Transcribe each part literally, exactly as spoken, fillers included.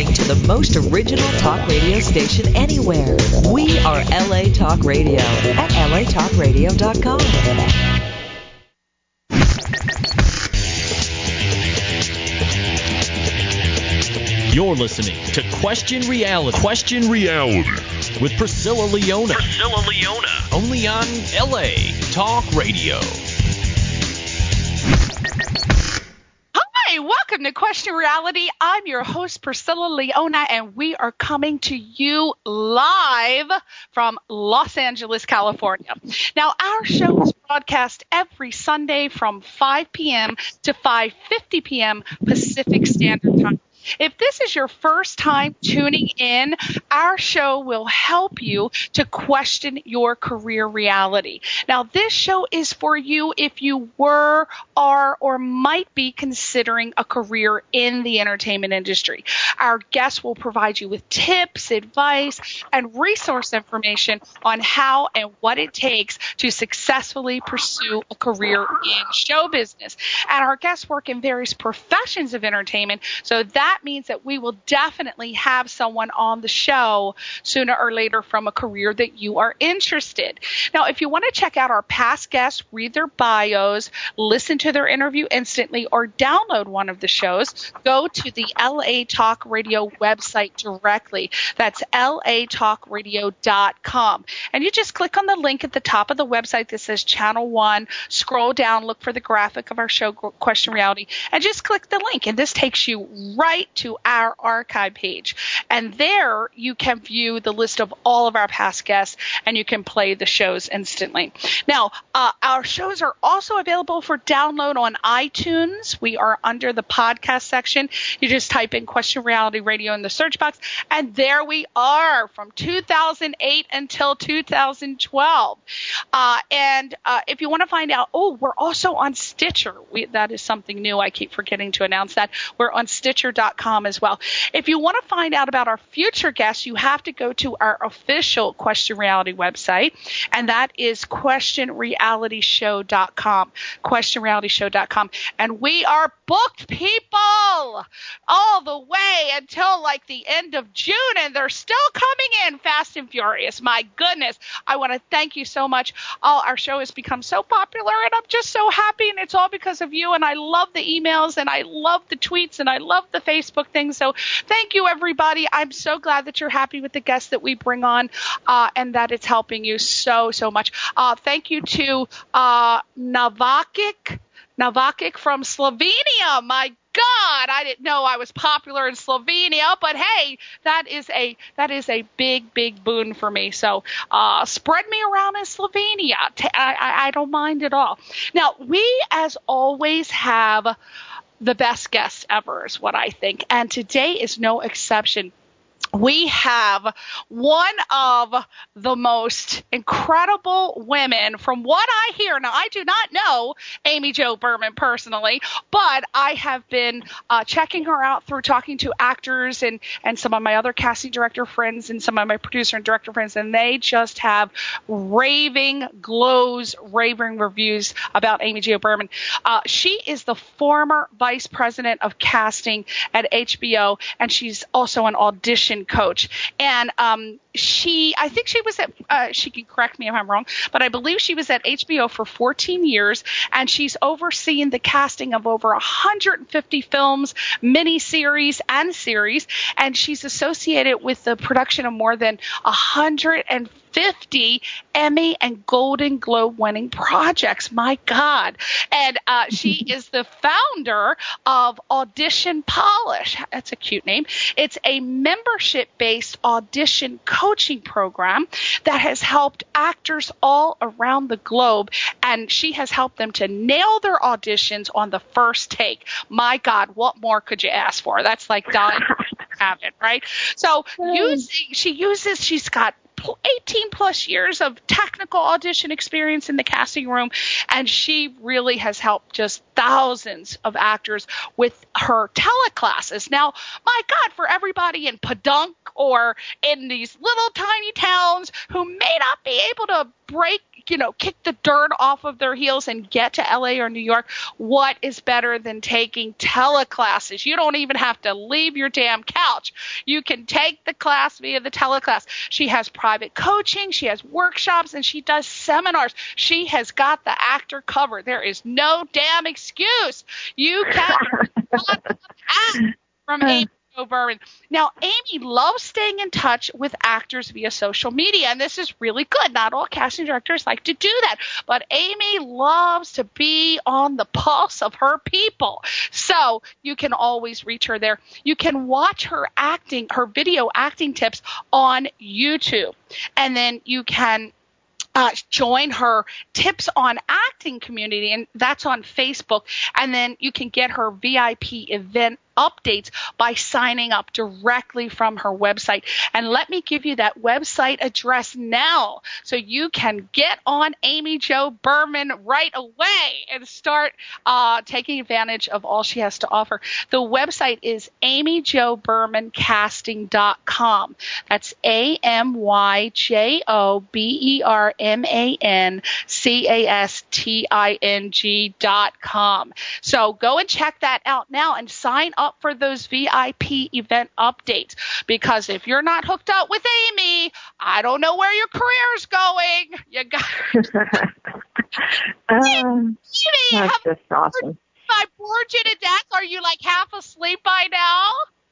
listening to the most original talk radio station anywhere. We are L A Talk Radio at L A talk radio dot com. You're listening to Question Reality. Question Reality with Priscilla Leona. Priscilla Leona. Only on L A Talk Radio. Hi, welcome to Question Reality. I'm your host, Priscilla Leona, and we are coming to you live from Los Angeles, California. Now, our show is broadcast every Sunday from five p.m. to five fifty p.m. Pacific Standard Time. If this is your first time tuning in, our show will help you to question your career reality. Now, this show is for you if you were, are, or might be considering a career in the entertainment industry. Our guests will provide you with tips, advice, and resource information on how and what it takes to successfully pursue a career in show business. And our guests work in various professions of entertainment, so that That means that we will definitely have someone on the show sooner or later from a career that you are interested. Now, if you want to check out our past guests, read their bios, listen to their interview instantly, or download one of the shows, go to the L A Talk Radio website directly. That's L A talk radio dot com. And you just click on the link at the top of the website that says Channel one, scroll down, look for the graphic of our show, Question Reality, and just click the link. And this takes you right to our archive page. And there you can view the list of all of our past guests, and you can play the shows instantly. Now, uh, our shows are also available for download on iTunes. We are under the podcast section. You just type in Question Reality Radio in the search box, and there we are from two thousand eight until two thousand twelve. Uh, and uh, if you want to find out, oh, we're also on Stitcher. We, that is something new. I keep forgetting to announce that. We're on Stitcher dot com as well. If you want to find out about our future guests, you have to go to our official Question Reality website, and that is question reality show dot com. question reality show dot com. And we are booked, people, all the way until like the end of June, and they're still coming in fast and furious. My goodness. I want to thank you so much. Oh, our show has become so popular, and I'm just so happy, and it's all because of you, and I love the emails, and I love the tweets, and I love the Facebook things. So thank you, everybody. I'm so glad that you're happy with the guests that we bring on, uh, and that it's helping you so, so much. Uh, thank you to uh, Navakic, Navakic from Slovenia. My God, I didn't know I was popular in Slovenia, but hey, that is a that is a big, big boon for me. So uh, spread me around in Slovenia. I, I, I don't mind at all. Now, we, as always, have the best guests ever is what I think. And today is no exception. We have one of the most incredible women from what I hear. Now, I do not know Amy Jo Berman personally, but I have been uh, checking her out through talking to actors and, and some of my other casting director friends and some of my producer and director friends, and they just have raving glows, raving reviews about Amy Jo Berman. Uh, she is the former vice president of casting at H B O, and she's also an audition coach. And um, she, I think she was at, uh, she can correct me if I'm wrong, but I believe she was at H B O for fourteen years, and she's overseen the casting of over one hundred fifty films, miniseries, and series, and she's associated with the production of more than one hundred fifty Emmy and Golden Globe winning projects. My God. And uh, she is the founder of Audition Polish. That's a cute name. It's a membership-based audition coaching program that has helped actors all around the globe, and she has helped them to nail their auditions on the first take. My God, what more could you ask for? That's like dying to have it, right? So using, she uses, she's got eighteen plus years of technical audition experience in the casting room, and she really has helped just thousands of actors with her teleclasses. Now, my God, for everybody in Podunk or in these little tiny towns who may not be able to break you know, kick the dirt off of their heels and get to L A or New York, what is better than taking teleclasses? You don't even have to leave your damn couch. You can take the class via the teleclass. She has private coaching, she has workshops, and she does seminars. She has got the actor covered. There is no damn excuse. You can act from Amy Jo Berman. Now, Amy loves staying in touch with actors via social media, and this is really good. Not all casting directors like to do that, but Amy loves to be on the pulse of her people. So you can always reach her there. You can watch her acting, her video acting tips on YouTube, and then you can Uh, join her Tips on Acting community, and that's on Facebook. And then you can get her V I P event updates by signing up directly from her website. And let me give you that website address now so you can get on Amy Jo Berman right away and start uh, taking advantage of all she has to offer. The website is amy jo berman casting dot com. That's A M Y J O B E R M A N C A S T I N G dot com. So go and check that out now and sign up for those V I P event updates, because if you're not hooked up with Amy, I don't know where your career is going. You got um, that's just awesome. I bored you to death. Are you like half asleep by now?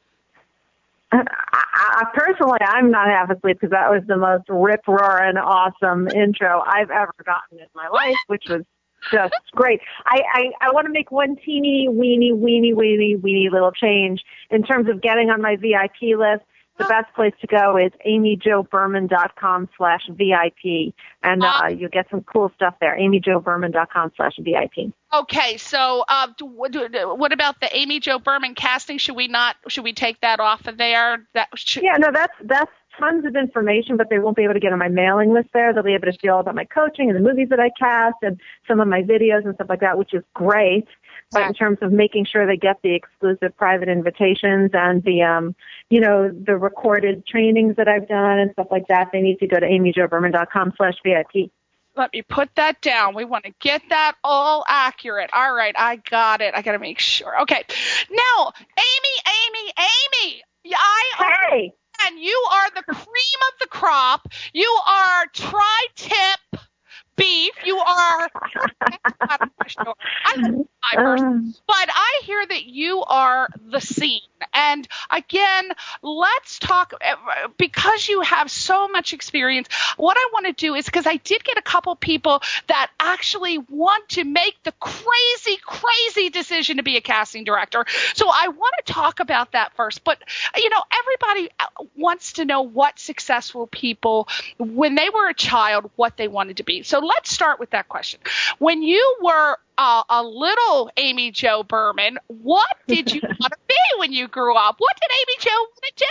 I, I, personally, I'm not half asleep because that was the most rip-roaring, awesome intro I've ever gotten in my life, which was just great. I, I, I want to make one teeny, weeny, weeny, weeny, weeny little change in terms of getting on my V I P list. The best place to go is amy jo berman dot com slash V I P, and uh, you'll get some cool stuff there, amy jo berman dot com slash V I P. Okay, so uh, what about the Amy Jo Berman casting? Should we not? Should we take that off of there? That should... Yeah, no, that's that's tons of information, but they won't be able to get on my mailing list there. They'll be able to see all about my coaching and the movies that I cast and some of my videos and stuff like that, which is great. But in terms of making sure they get the exclusive private invitations and the, um, you know, the recorded trainings that I've done and stuff like that, they need to go to amy jo berman dot com slash V I P. Let me put that down. We want to get that all accurate. All right, I got it. I got to make sure. Okay. Now, Amy, Amy, Amy. I hey. And you are the cream of the crop. You are tri-tip beef. You are. I love my person, but I hear that you are the scene. And again, let's talk, because you have so much experience. What I want to do is, because I did get a couple people that actually want to make the crazy, crazy decision to be a casting director. So I want to talk about that first. But, you know, everybody wants to know what successful people, when they were a child, what they wanted to be. So let's start with that question. When you were uh, a little Amy Jo Berman, what did you want to be when you grew up? What did Amy Jo want to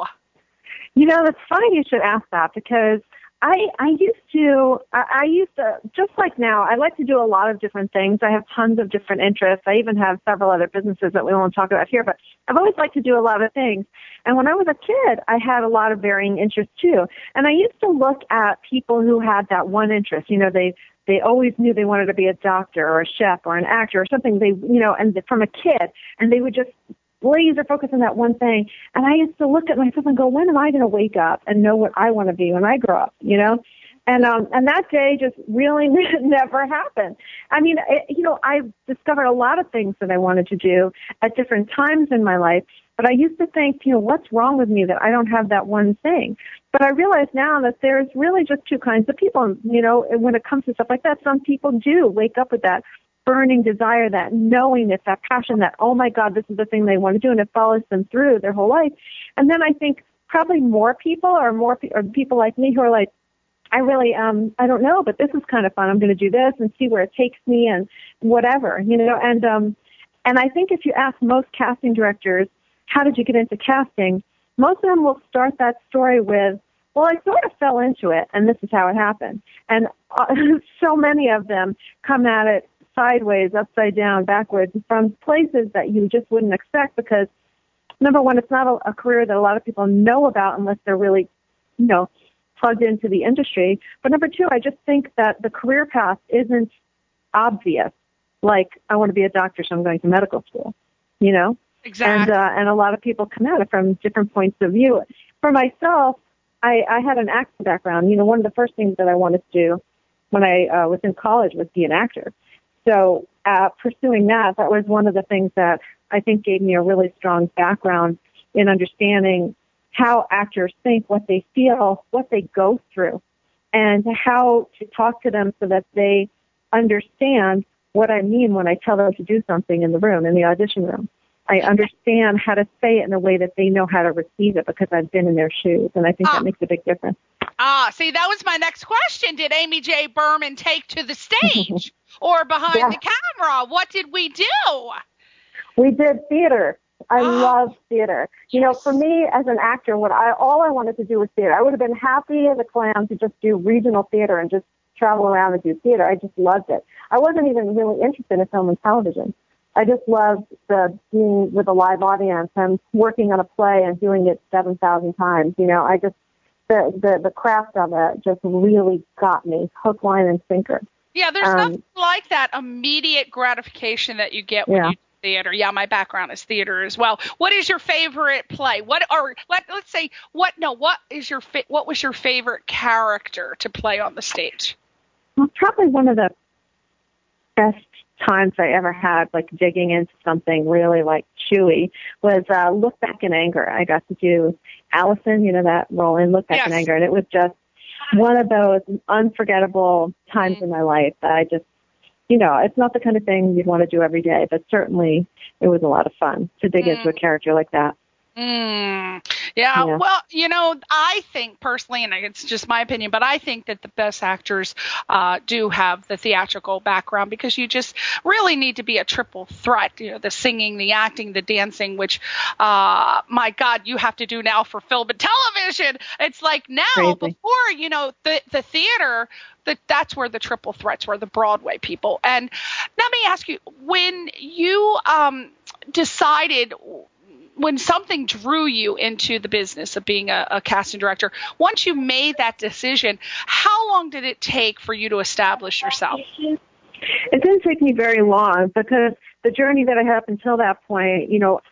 do? You know, it's funny you should ask that, because I I used to, I, I used to, just like now, I like to do a lot of different things. I have tons of different interests. I even have several other businesses that we won't talk about here, but I've always liked to do a lot of things. And when I was a kid, I had a lot of varying interests too. And I used to look at people who had that one interest. You know, they, they always knew they wanted to be a doctor or a chef or an actor or something, they, you know, and from a kid, and they would just laser focus on that one thing. And I used to look at myself and go, when am I going to wake up and know what I want to be when I grow up, you know? And um, and that day just really never happened. I mean, it, you know, I discovered a lot of things that I wanted to do at different times in my life, but I used to think, you know, what's wrong with me that I don't have that one thing? But I realize now that there's really just two kinds of people, you know, when it comes to stuff like that. Some people do wake up with that burning desire, that knowingness, that passion, that, oh my God, this is the thing they want to do, and it follows them through their whole life. And then I think probably more people are more pe- or people like me who are like, I really, um, I don't know, but this is kind of fun. I'm going to do this and see where it takes me and whatever, you know. And um, and I think if you ask most casting directors, how did you get into casting? Most of them will start that story with, well, I sort of fell into it, and this is how it happened. And uh, so many of them come at it sideways, upside down, backwards, from places that you just wouldn't expect, because, number one, it's not a, a career that a lot of people know about unless they're really, you know, plugged into the industry. But number two, I just think that the career path isn't obvious. Like, I want to be a doctor, so I'm going to medical school, you know? Exactly. And, uh, and a lot of people come at it from different points of view. For myself, I, I had an acting background. You know, one of the first things that I wanted to do when I uh, was in college was be an actor. So uh, pursuing that, that was one of the things that I think gave me a really strong background in understanding how actors think, what they feel, what they go through, and how to talk to them so that they understand what I mean when I tell them to do something in the room, in the audition room. I understand how to say it in a way that they know how to receive it because I've been in their shoes, and I think ah. that makes a big difference. Ah, see, that was my next question. Did Amy J. Berman take to the stage or behind yeah. the camera? What did we do? We did theater. I love theater. You know, for me as an actor, what I all I wanted to do was theater. I would have been happy as a clam to just do regional theater and just travel around and do theater. I just loved it. I wasn't even really interested in film and television. I just loved the being with a live audience and working on a play and doing it seven thousand times. You know, I just, the, the, the craft of it just really got me, hook, line, and sinker. Yeah, there's um, nothing like that immediate gratification that you get when yeah. you do theater. Yeah, my background is theater as well. What is your favorite play? What, or let, let's say, what, no, what is your, fa- what was your favorite character to play on the stage? Well, probably one of the best times I ever had, like digging into something really like chewy, was uh, Look Back in Anger. I got to do Allison, you know, that role in Look Back yes. in Anger, and it was just one of those unforgettable times mm-hmm. in my life that I just, you know, it's not the kind of thing you'd want to do every day, but certainly it was a lot of fun to dig mm. into a character like that. Mm. Yeah, yeah, well, you know, I think personally, and it's just my opinion, but I think that the best actors uh, do have the theatrical background because you just really need to be a triple threat. You know, the singing, the acting, the dancing, which, uh, my God, you have to do now for film and television. It's like now, Crazy. Before, you know, the, the theater, that that's where the triple threats were, the Broadway people. And let me ask you, when you um, decided, when something drew you into the business of being a, a casting director, once you made that decision, how long did it take for you to establish yourself? It didn't take me very long because the journey that I had up until that point, you know,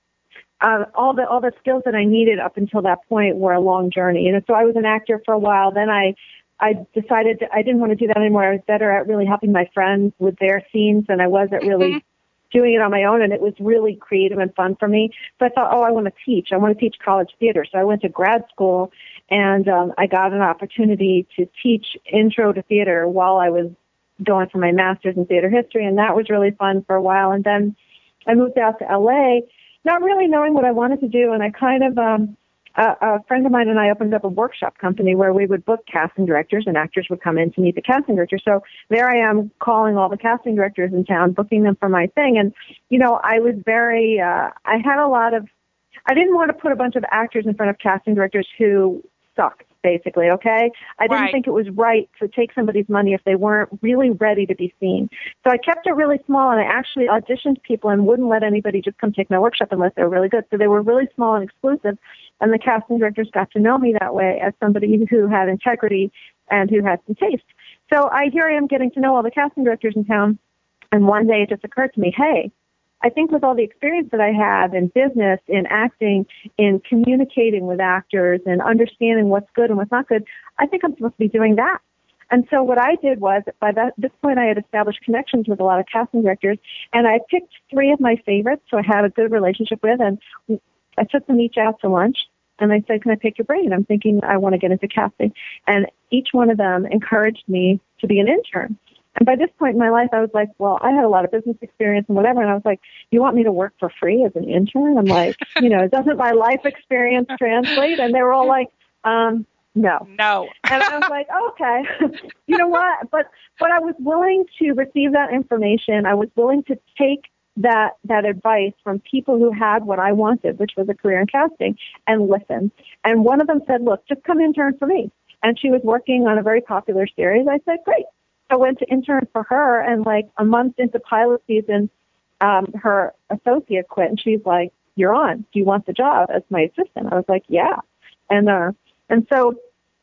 uh, all the all the skills that I needed up until that point were a long journey. And so I was an actor for a while. Then I I decided that I didn't want to do that anymore. I was better at really helping my friends with their scenes than I was at really mm-hmm. doing it on my own, and it was really creative and fun for me. So I thought, oh, I want to teach. I want to teach college theater. So I went to grad school, and um, I got an opportunity to teach intro to theater while I was going for my master's in theater history, and that was really fun for a while. And then I moved out to L A, not really knowing what I wanted to do, and I kind of, um, a, a friend of mine and I opened up a workshop company where we would book casting directors, and actors would come in to meet the casting director. So there I am calling all the casting directors in town, booking them for my thing. And, you know, I was very, uh, I had a lot of, I didn't want to put a bunch of actors in front of casting directors who sucked, basically, okay? I didn't right. think it was right to take somebody's money if they weren't really ready to be seen. So I kept it really small, and I actually auditioned people and wouldn't let anybody just come take my workshop unless they were really good. So they were really small and exclusive, and the casting directors got to know me that way as somebody who had integrity and who had some taste. So I here I am getting to know all the casting directors in town, and one day it just occurred to me, hey, I think with all the experience that I have in business, in acting, in communicating with actors and understanding what's good and what's not good, I think I'm supposed to be doing that. And so what I did was, by that, this point, I had established connections with a lot of casting directors, and I picked three of my favorites who I had a good relationship with, and I took them each out to lunch, and I said, can I pick your brain? I'm thinking I want to get into casting. And each one of them encouraged me to be an intern. And by this point in my life, I was like, well, I had a lot of business experience and whatever. And I was like, you want me to work for free as an intern? I'm like, you know, doesn't my life experience translate? And they were all like, um, no. No. And I was like, okay, you know what? But, but I was willing to receive that information. I was willing to take that, that advice from people who had what I wanted, which was a career in casting, and listen. And one of them said, look, just come intern for me. And she was working on a very popular series. I said, great. I went to intern for her, and like a month into pilot season, um, her associate quit, and she's like, you're on. Do you want the job as my assistant? I was like, yeah. And, uh, and so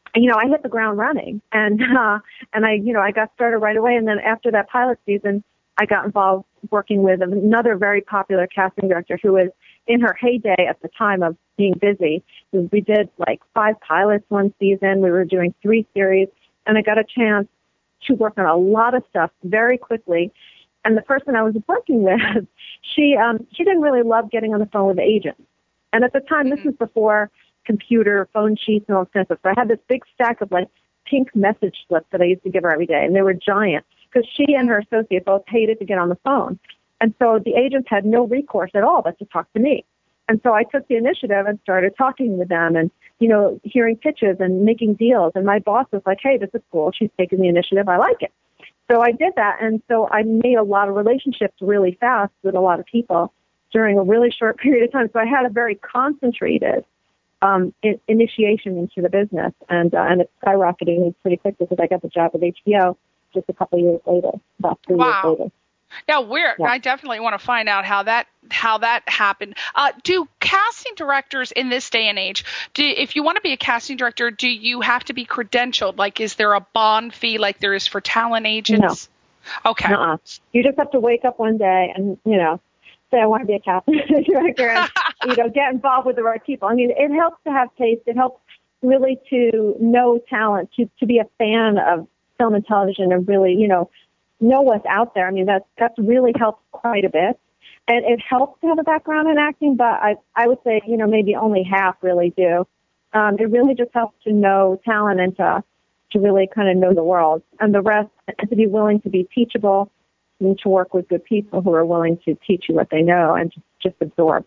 you know, I hit the ground running, and uh, and I, you know, I got started right away. And then after that pilot season, I got involved working with another very popular casting director who was in her heyday at the time of being busy. We did like five pilots one season. We were doing three series, and I got a chance to work on a lot of stuff very quickly. And the person I was working with, she um, she didn't really love getting on the phone with agents. And at the time, mm-hmm. this was before computer, phone sheets, and all this kind of stuff. So I had this big stack of like pink message slips that I used to give her every day, and they were giant because she and her associate both hated to get on the phone. And so the agents had no recourse at all but to talk to me. And so I took the initiative and started talking with them and, you know, hearing pitches and making deals. And my boss was like, hey, this is cool. She's taking the initiative. I like it. So I did that. And so I made a lot of relationships really fast with a lot of people during a really short period of time. So I had a very concentrated um, in, initiation into the business. And, uh, and it skyrocketed pretty quickly because I got the job with H B O just a couple of years later, about three wow. years later. Yeah, weird. Yeah. I definitely want to find out how that how that happened. Uh, do casting directors in this day and age, do, if you want to be a casting director, do you have to be credentialed? Like, is there a bond fee like there is for talent agents? No. Okay. Uh-uh. You just have to wake up one day and, you know, say, I want to be a casting director and, you know, get involved with the right people. I mean, it helps to have taste. It helps really to know talent, to, to be a fan of film and television and really, you know, know what's out there. I mean, that's, that's really helped quite a bit. And it helps to have a background in acting, but I, I would say, you know, maybe only half really do. Um, it really just helps to know talent and to, to really kind of know the world. And the rest, to be willing to be teachable and to work with good people who are willing to teach you what they know and just, just absorb.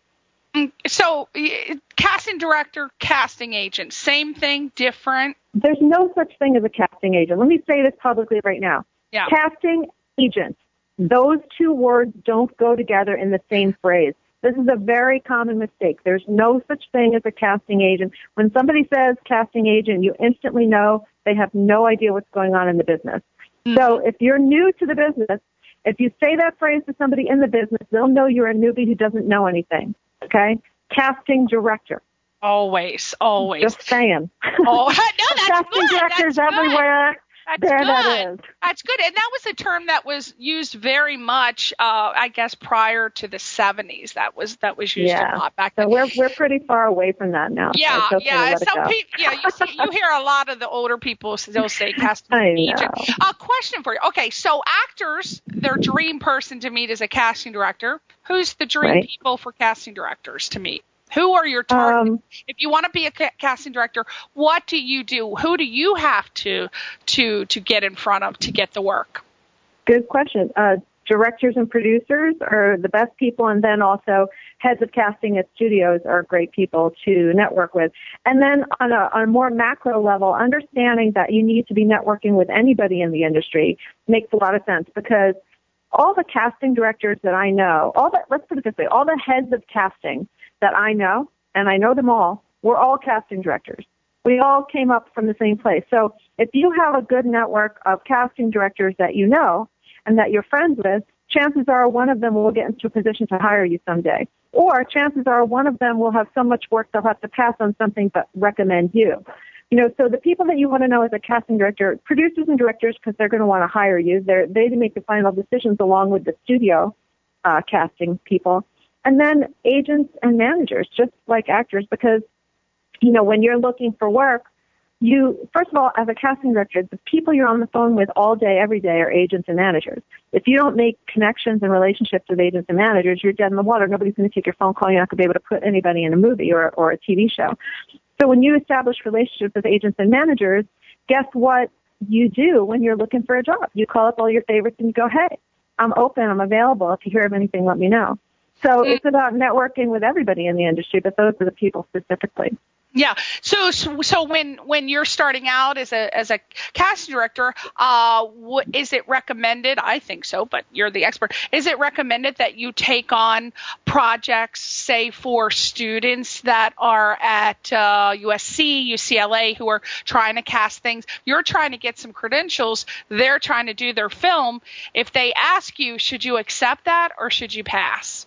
So, casting director, casting agent, same thing, different? There's no such thing as a casting agent. Let me say this publicly right now. Yeah. Casting agent. Those two words don't go together in the same phrase. This is a very common mistake. There's no such thing as a casting agent. When somebody says casting agent, you instantly know they have no idea what's going on in the business. Mm-hmm. So if you're new to the business, if you say that phrase to somebody in the business, they'll know you're a newbie who doesn't know anything. Okay? Casting director. Always, always. Just saying. Oh, no, that's casting good. directors that's everywhere. That's there good. That is. That's good. And that was a term that was used very much, uh, I guess, prior to the seventies. That was that was used yeah. a lot back so then. we're we're pretty far away from that now. Yeah, so yeah. Some people, yeah, you see, you hear a lot of the older people still say casting agent. A uh, question for you. Okay, so actors, their dream person to meet is a casting director. Who's the dream right. people for casting directors to meet? Who are your targets? Um, if you want to be a ca- casting director, what do you do? Who do you have to to to get in front of to get the work? Good question. Uh, directors and producers are the best people, and then also heads of casting at studios are great people to network with. And then on a, on a more macro level, understanding that you need to be networking with anybody in the industry makes a lot of sense because all the casting directors that I know, all the, let's put it this way, all the heads of casting that I know, and I know them all, we're all casting directors. We all came up from the same place. So if you have a good network of casting directors that you know and that you're friends with, chances are one of them will get into a position to hire you someday. Or chances are one of them will have so much work they'll have to pass on something but recommend you. You know, so the people that you want to know as a casting director, producers and directors, because they're going to want to hire you, they're, they make the final decisions along with the studio uh, casting people. And then agents and managers, just like actors, because, you know, when you're looking for work, you, first of all, as a casting director, the people you're on the phone with all day, every day are agents and managers. If you don't make connections and relationships with agents and managers, you're dead in the water. Nobody's going to take your phone call. You're not going to be able to put anybody in a movie or, or a T V show. So when you establish relationships with agents and managers, guess what you do when you're looking for a job? You call up all your favorites and you go, hey, I'm open, I'm available. If you hear of anything, let me know. So it's about networking with everybody in the industry, but those are the people specifically. Yeah. So, so when, when you're starting out as a, as a casting director, uh, what, is it recommended? I think so, but you're the expert. Is it recommended that you take on projects, say, for students that are at, uh, U S C, U C L A, who are trying to cast things? You're trying to get some credentials. They're trying to do their film. If they ask you, should you accept that or should you pass?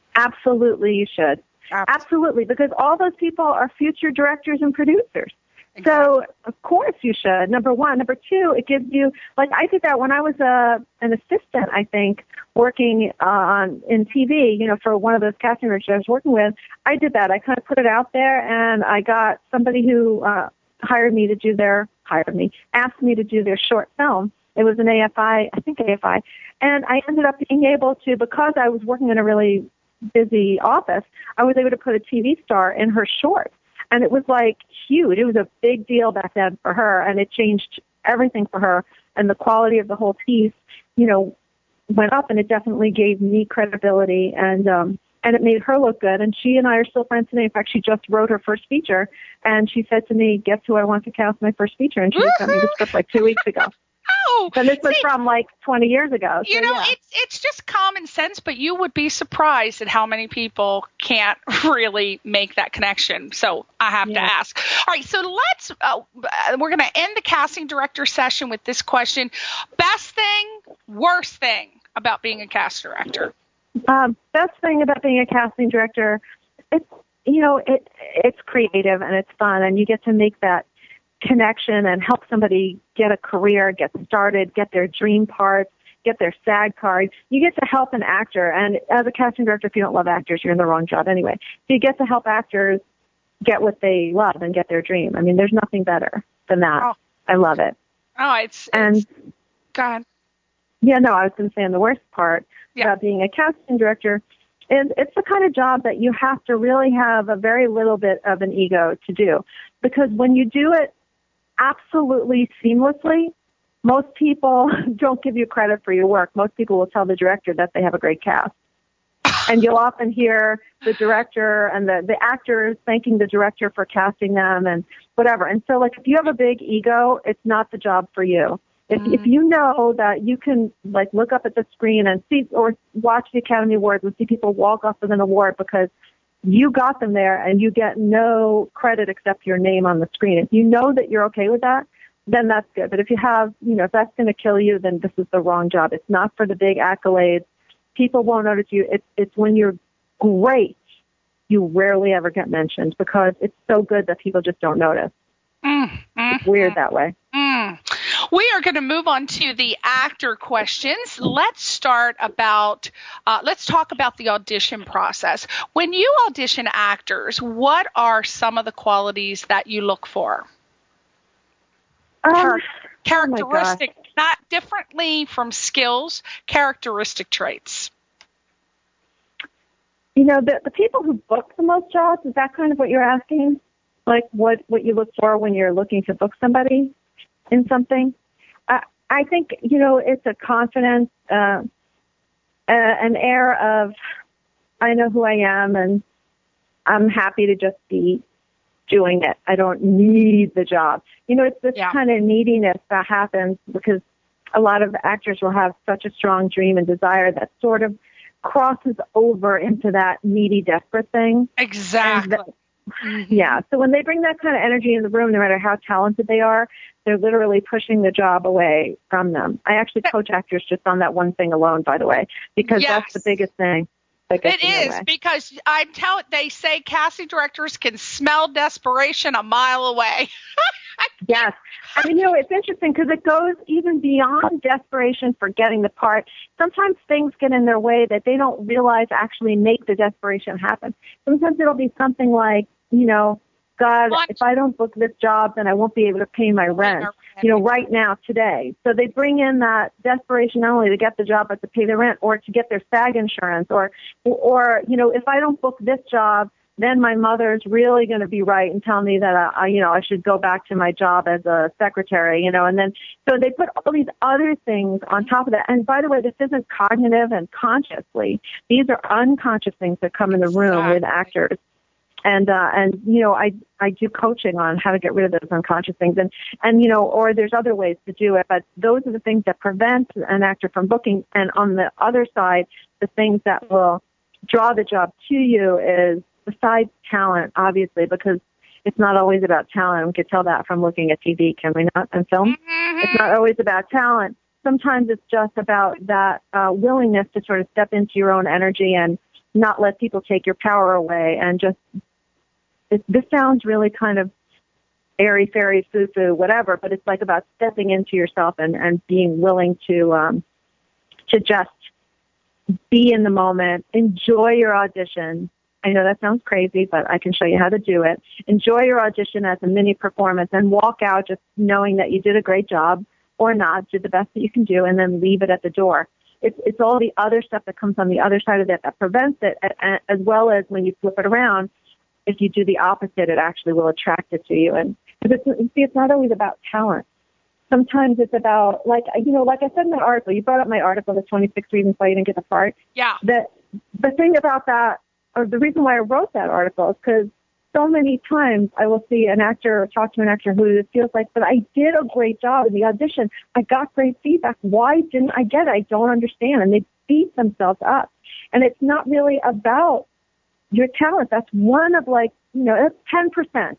Absolutely, you should. Absolutely, because all those people are future directors and producers. Exactly. So, of course you should, number one. Number two, it gives you, like I did that when I was a, an assistant, I think, working uh, on in T V, you know, for one of those casting directors I was working with. I did that. I kind of put it out there, and I got somebody who uh, hired me to do their, hired me, asked me to do their short film. It was an A F I, I think A F I. And I ended up being able to, because I was working in a really busy office, I was able to put a T V star in her short. And it was like huge. It was a big deal back then for her, and it changed everything for her. And the quality of the whole piece, you know, went up, and it definitely gave me credibility, and um, and it made her look good. And she and I are still friends today. In fact, she just wrote her first feature, and she said to me, "Guess who I want to cast my first feature?" And she just sent me the script like two weeks ago. Oh, and this was see, from like twenty years ago. So, you know, yeah. it's it's just common sense, but you would be surprised at how many people can't really make that connection. So I have Yeah. to ask. All right, so let's uh, we're going to end the casting director session with this question: best thing, worst thing about being a cast director? Um, best thing about being a casting director, it's you know, it it's creative and it's fun, and you get to make that connection and help somebody get a career, get started, get their dream parts, get their SAG card. You get to help an actor, and as a casting director, if you don't love actors, you're in the wrong job anyway. So you get to help actors get what they love and get their dream. I mean, there's nothing better than that. Oh. I love it. Oh, it's, and it's go ahead. Yeah, no, I was going to say, and the worst part Yeah. about being a casting director is it's the kind of job that you have to really have a very little bit of an ego to do, because when you do it absolutely seamlessly, most people don't give you credit for your work. Most people will tell the director that they have a great cast. And you'll often hear the director and the, the actors thanking the director for casting them and whatever. And so, like, if you have a big ego, it's not the job for you. If, Mm. if you know that you can, like, look up at the screen and see or watch the Academy Awards and see people walk off with an award because you got them there and you get no credit except your name on the screen. If you know that you're okay with that, then that's good. But if you have, you know, if that's going to kill you, then this is the wrong job. It's not for the big accolades. People won't notice you. It's, it's when you're great, you rarely ever get mentioned because it's so good that people just don't notice. Mm, mm, It's weird mm, that way. Mm. We are going to move on to the actor questions. Let's start about, uh, let's talk about the audition process. When you audition actors, what are some of the qualities that you look for? Um, Char- oh my characteristic, not differently from skills, characteristic traits. You know, the, the people who book the most jobs, is that kind of what you're asking? Like what, what you look for when you're looking to book somebody in something? Uh, I think, you know, it's a confidence, uh, uh, an air of, I know who I am and I'm happy to just be doing it. I don't need the job. You know, it's this Yeah. kind of neediness that happens because a lot of actors will have such a strong dream and desire that sort of crosses over into that needy, desperate thing. Exactly. And the, yeah. So when they bring that kind of energy in the room, no matter how talented they are, they're literally pushing the job away from them. I actually coach actors just on that one thing alone, by the way, because Yes. that's the biggest thing. that gets It in their is way. because I'm telling. They say casting directors can smell desperation a mile away. Yes. I mean, you know, it's interesting because it goes even beyond desperation for getting the part. Sometimes things get in their way that they don't realize actually make the desperation happen. Sometimes it'll be something like, you know, God, Lunch. if I don't book this job, then I won't be able to pay my rent, rent. you know, right now, today. So they bring in that desperation not only to get the job, but to pay the rent or to get their SAG insurance or, or, you know, if I don't book this job, then my mother's really going to be right and tell me that, I, you know, I should go back to my job as a secretary, you know, and then, so they put all these other things on top of that. And by the way, this isn't cognitive and consciously. These are unconscious things that come in the room Exactly. with actors. And, uh, and, you know, I, I do coaching on how to get rid of those unconscious things and, and, you know, or there's other ways to do it, but those are the things that prevent an actor from booking. And on the other side, the things that will draw the job to you is besides talent, obviously, because it's not always about talent. We could tell that from looking at T V, can we not, and film? Mm-hmm. It's not always about talent. Sometimes it's just about that uh, willingness to sort of step into your own energy and not let people take your power away and just, it, this sounds really kind of airy fairy foo foo whatever, but it's like about stepping into yourself and, and being willing to um, to just be in the moment, enjoy your audition. I know that sounds crazy, but I can show you how to do it. Enjoy your audition as a mini performance and walk out just knowing that you did a great job or not, did the best that you can do, and then leave it at the door. It's, it's all the other stuff that comes on the other side of that that prevents it, as well as when you flip it around, if you do the opposite, it actually will attract it to you. And it's, see, it's not always about talent. Sometimes it's about, like, you know, like I said in that article, you brought up my article, the twenty-six reasons why you didn't get the part. Yeah. The, the thing about that, or the reason why I wrote that article is because so many times I will see an actor or talk to an actor who feels like, but I did a great job in the audition. I got great feedback. Why didn't I get it? I don't understand. And they beat themselves up. And it's not really about your talent. That's one of, like, you know, that's ten percent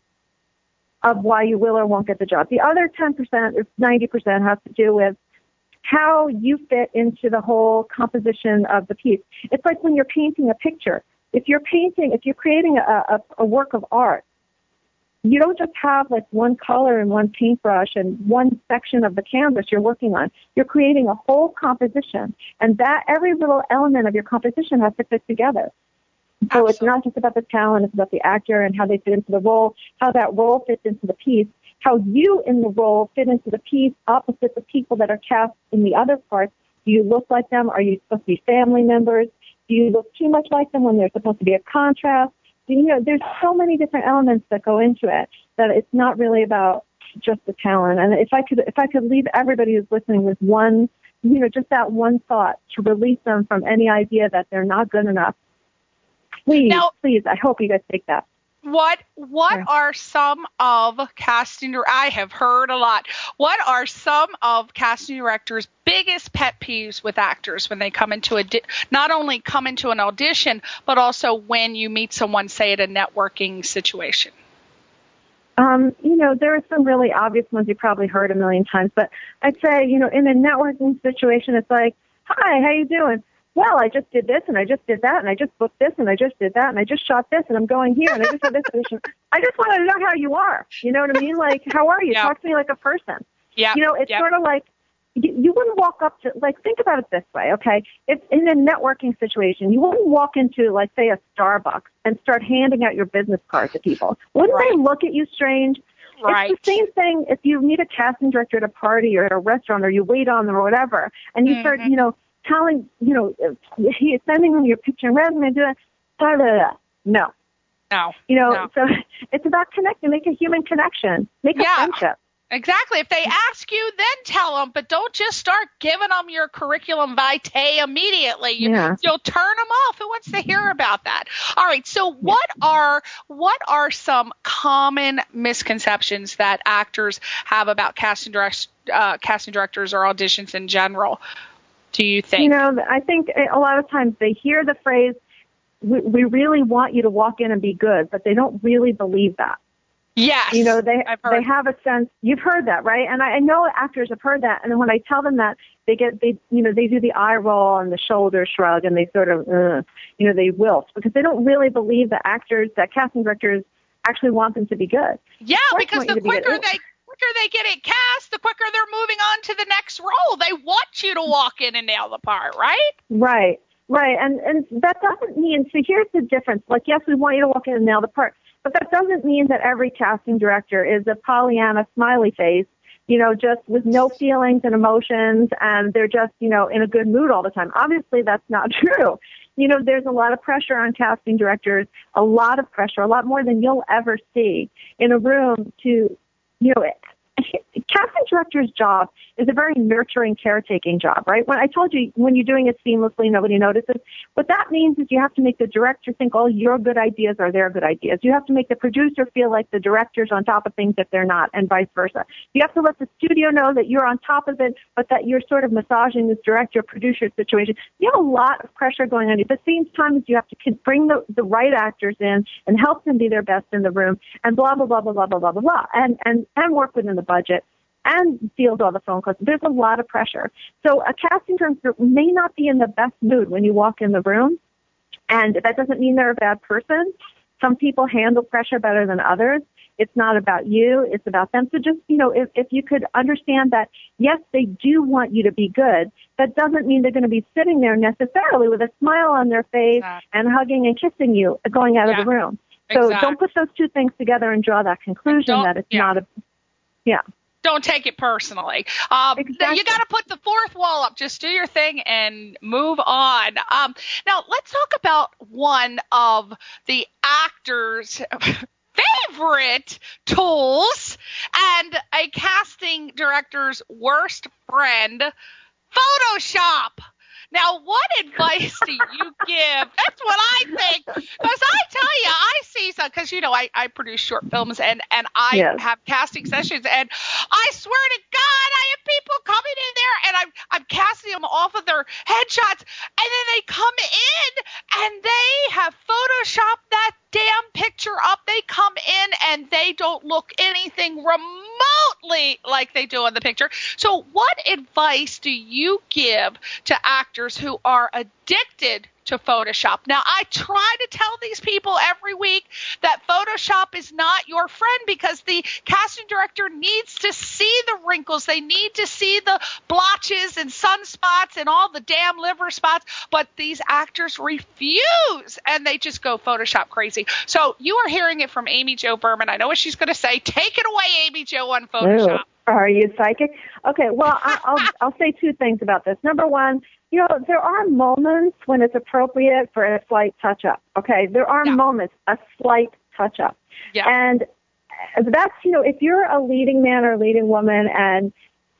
of why you will or won't get the job. The other ten percent or ninety percent has to do with how you fit into the whole composition of the piece. It's like when you're painting a picture. If you're painting, if you're creating a, a, a work of art, you don't just have like one color and one paintbrush and one section of the canvas you're working on. You're creating a whole composition, and that every little element of your composition has to fit together. So Absolutely. It's not just about the talent, it's about the actor and how they fit into the role, how that role fits into the piece, how you in the role fit into the piece opposite the people that are cast in the other parts. Do you look like them? Are you supposed to be family members? Do you look too much like them when there's supposed to be a contrast? You know, there's so many different elements that go into it that it's not really about just the talent. And if I could, if I could leave everybody who's listening with one, you know, just that one thought to release them from any idea that they're not good enough, please, now, please, I hope you guys take that. What what sure. are some of casting, or I have heard a lot, what are some of casting directors' biggest pet peeves with actors when they come into a, not only come into an audition, but also when you meet someone, say, at a networking situation? Um, you know, there are some really obvious ones you probably heard a million times, but I'd say, you know, in a networking situation, it's like, hi, how you doing? Well, I just did this, and I just did that, and I just booked this, and I just did that, and I just shot this, and I'm going here, and I just did this. And I just want to know how you are. You know what I mean? Like, how are you? Yeah. Talk to me like a person. Yeah. You know, it's yeah. sort of like, you, you wouldn't walk up to, like, think about it this way, okay? It's in a networking situation. You wouldn't walk into, like, say, a Starbucks and start handing out your business card to people. Wouldn't right. they look at you strange? Right. It's the same thing if you meet a casting director at a party or at a restaurant or you wait on them or whatever, and you mm-hmm. start, you know, telling, you know, he's sending them your picture and resume, doing, blah, blah, blah. No. No. You know, no. so it's about connecting, make a human connection, make yeah, a friendship. Exactly. If they ask you, then tell them, but don't just start giving them your curriculum vitae immediately. You, yeah. You'll turn them off. Who wants to hear about that? All right. So what yeah. are what are some common misconceptions that actors have about casting direct, uh, casting directors or auditions in general? Do you think? You know, I think a lot of times they hear the phrase, we, we really want you to walk in and be good, but they don't really believe that. Yes. You know, they I've heard. they have a sense, you've heard that, right? And I, I know actors have heard that, and then when I tell them that, they get, they, you know, they do the eye roll and the shoulder shrug, and they sort of, uh, you know, they wilt, because they don't really believe that actors, that casting directors actually want them to be good. Yeah, because the quicker they... quicker they get it cast, the quicker they're moving on to the next role. They want you to walk in and nail the part, right? Right, right. And and that doesn't mean, so here's the difference. Like, yes, we want you to walk in and nail the part, but that doesn't mean that every casting director is a Pollyanna smiley face, you know, just with no feelings and emotions, and they're just, you know, in a good mood all the time. Obviously, that's not true. You know, there's a lot of pressure on casting directors, a lot of pressure, a lot more than you'll ever see in a room to, you know, casting director's job is a very nurturing, caretaking job, right? When I told you, when you're doing it seamlessly, nobody notices. What that means is you have to make the director think all your good ideas are their good ideas. You have to make the producer feel like the director's on top of things if they're not, and vice versa. You have to let the studio know that you're on top of it, but that you're sort of massaging this director-producer situation. You have a lot of pressure going on. At the same time, you have to bring the, the right actors in and help them be their best in the room, and blah, blah, blah, blah, blah, blah, blah, blah, blah, and, and, and work within the budget and field all the phone calls. There's a lot of pressure. So a casting director may not be in the best mood when you walk in the room, and that doesn't mean they're a bad person. Some people handle pressure better than others. It's not about you. It's about them. So just, you know, if, if you could understand that, yes, they do want you to be good. That doesn't mean they're going to be sitting there necessarily with a smile on their face exactly. and hugging and kissing you going out yeah. of the room. So exactly. don't put those two things together and draw that conclusion that it's yeah. not a, yeah. Don't take it personally. Um, exactly. You got to put the fourth wall up. Just do your thing and move on. Um, now, let's talk about one of the actors' favorite tools and a casting director's worst friend, Photoshop. Now, what advice do you give? That's what I think. Because I tell you, I see some, because, you know, I, I produce short films and, and I yes. have casting sessions. And I swear to God, I have people coming in there and I'm, I'm casting them off of their headshots. And then they come in and they have Photoshopped that damn picture up. They come in and they don't look anything remotely like they do in the picture. So what advice do you give to actors who are addicted to Photoshop? Now, I try to tell these people every week that Photoshop is not your friend because the casting director needs to see the wrinkles. They need to see the blotches and sunspots and all the damn liver spots. But these actors refuse, and they just go Photoshop crazy. So you are hearing it from Amy Jo Berman. I know what she's going to say. Take it away, Amy Jo, on Photoshop. Ooh, are you psychic? Okay, well, I, I'll, I'll say two things about this. Number one, you know, there are moments when it's appropriate for a slight touch-up, okay? There are yeah. moments, a slight touch-up. Yeah. And that's, you know, if you're a leading man or leading woman and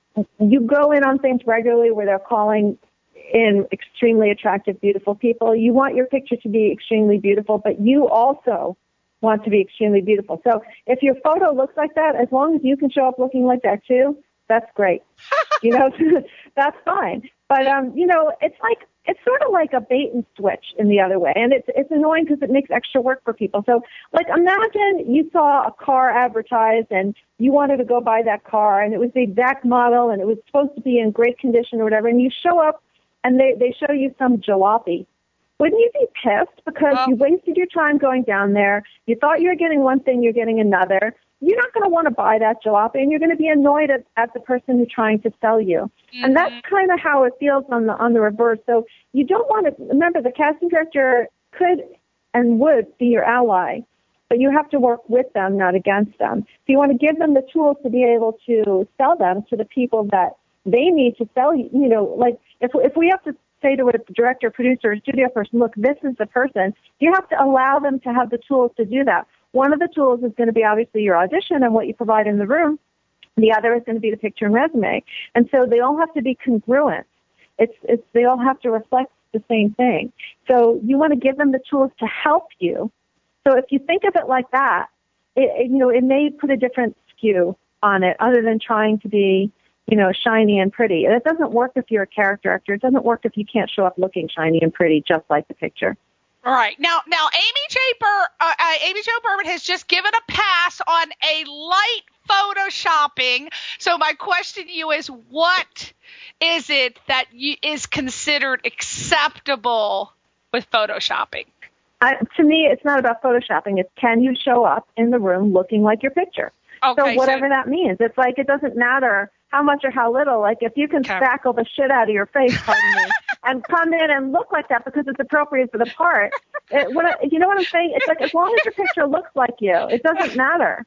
you go in on things regularly where they're calling in extremely attractive, beautiful people, you want your picture to be extremely beautiful, but you also want to be extremely beautiful. So if your photo looks like that, as long as you can show up looking like that too, that's great. You know, that's fine. But, um, you know, it's like, it's sort of like a bait and switch in the other way. And it's, it's annoying because it makes extra work for people. So, like, imagine you saw a car advertised and you wanted to go buy that car and it was the exact model and it was supposed to be in great condition or whatever. And you show up and they, they show you some jalopy. Wouldn't you be pissed because oh. you wasted your time going down there? You thought you were getting one thing, you're getting another. You're not going to want to buy that jalopy, and you're going to be annoyed at, at the person who's trying to sell you. Mm-hmm. And that's kind of how it feels on the on the reverse. So you don't want to, remember, the casting director could and would be your ally, but you have to work with them, not against them. So you want to give them the tools to be able to sell them to the people that they need to sell you. You know, like if if we have to say to a director, producer, or studio person, look, this is the person, you have to allow them to have the tools to do that. One of the tools is going to be obviously your audition and what you provide in the room. The other is going to be the picture and resume. And so they all have to be congruent. It's, it's, they all have to reflect the same thing. So you want to give them the tools to help you. So if you think of it like that, it, it, you know, it may put a different skew on it other than trying to be, you know, shiny and pretty. And it doesn't work if you're a character actor. It doesn't work if you can't show up looking shiny and pretty just like the picture. All right. Now, now, Amy J. Bur- uh, uh, Amy Jo Berman has just given a pass on a light photoshopping. So my question to you is, what is it that you, is considered acceptable with photoshopping? Uh, to me, it's not about photoshopping. It's can you show up in the room looking like your picture? Okay, so whatever so, that means. It's like it doesn't matter how much or how little. Like if you can okay. spackle the shit out of your face, pardon me, and come in and look like that because it's appropriate for the part. It, what I, you know what I'm saying? It's like as long as your picture looks like you, it doesn't matter.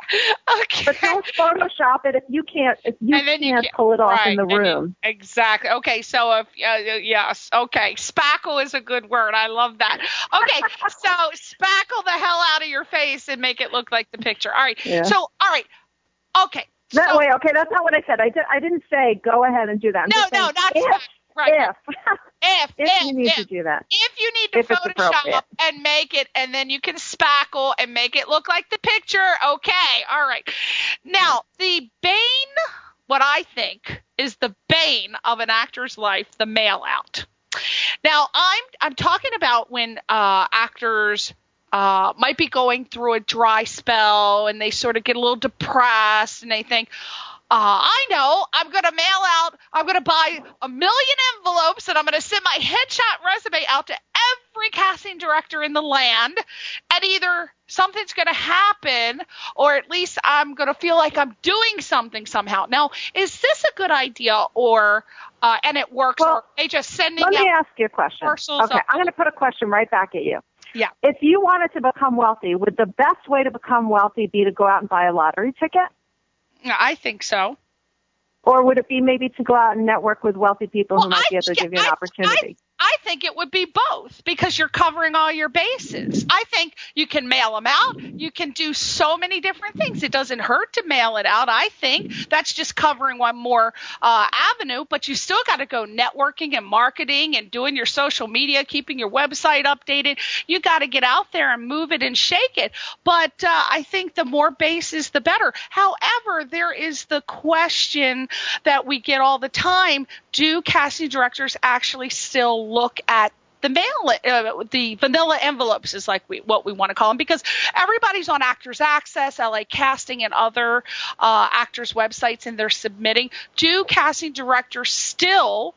Okay. But don't Photoshop it if you can't if you can't you can't, pull it off right, in the room. You, exactly. Okay. So if uh, yes. Okay. Spackle is a good word. I love that. Okay. So spackle the hell out of your face and make it look like the picture. All right. Yeah. So all right. Okay. That so, way. Okay. That's not what I said. I did. I didn't say go ahead and do that. I'm no. just saying, No. Not if, spackle. Right. If. If, if, if you need if, to do that. If you need to if Photoshop and make it, and then you can spackle and make it look like the picture, okay, all right. Now, the bane, what I think is the bane of an actor's life, the mail out. Now, I'm I'm talking about when uh, actors uh, might be going through a dry spell and they sort of get a little depressed and they think, Uh, I know, I'm going to mail out, I'm going to buy a million envelopes and I'm going to send my headshot resume out to every casting director in the land, and either something's going to happen, or at least I'm going to feel like I'm doing something somehow. Now, is this a good idea, or uh, and it works, well, or are they just sending let out me ask you a question. parcels? Okay, of- I'm going to put a question right back at you. Yeah. If you wanted to become wealthy, would the best way to become wealthy be to go out and buy a lottery ticket? I think so. Or would it be maybe to go out and network with wealthy people Well, who might I be able to think- give you an I- opportunity? I think it would be both, because you're covering all your bases. I think you can mail them out. You can do so many different things. It doesn't hurt to mail it out. I think that's just covering one more uh, avenue, but you still got to go networking and marketing and doing your social media, keeping your website updated. You got to get out there and move it and shake it. But uh, I think the more bases, the better. However, there is the question that we get all the time: do casting directors actually still look at the mail, uh, the vanilla envelopes is like we, what we want to call them, because everybody's on Actors Access, L A Casting, and other uh, actors' websites, and they're submitting. Do casting directors still